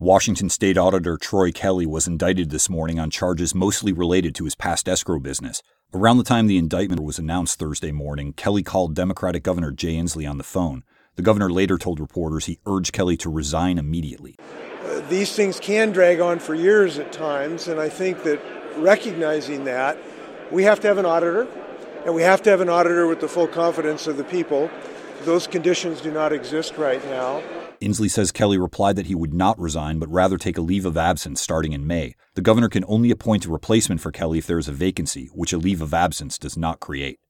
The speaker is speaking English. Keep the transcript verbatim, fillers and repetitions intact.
Washington State Auditor Troy Kelly was indicted this morning on charges mostly related to his past escrow business. Around the time the indictment was announced Thursday morning, Kelly called Democratic Governor Jay Inslee on the phone. The governor later told reporters he urged Kelly to resign immediately. Uh, these things can drag on for years at times, and I think that recognizing that, we have to have an auditor, and we have to have an auditor with the full confidence of the people. Those conditions do not exist right now. Inslee says Kelly replied that he would not resign, but rather take a leave of absence starting in May. The governor can only appoint a replacement for Kelly if there is a vacancy, which a leave of absence does not create.